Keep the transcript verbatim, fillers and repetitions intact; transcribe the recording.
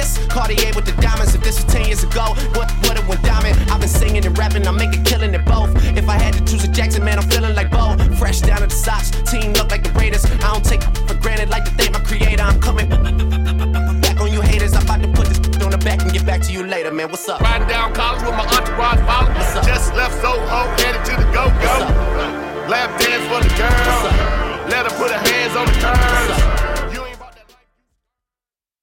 this? Cartier with the diamonds. If this was ten years ago, what would it went diamond? I've been singing and rapping, I'm making killing it both. If I had to choose a Jackson, man, I'm feeling like Bo. Fresh down to the socks, team look like the Raiders. I don't take for granted like to thank my creator. I'm coming back on you haters. I'm about to put this on the back and get back to you later, man. What's up? Riding down college with my entourage following. Just left Soho, headed to the go.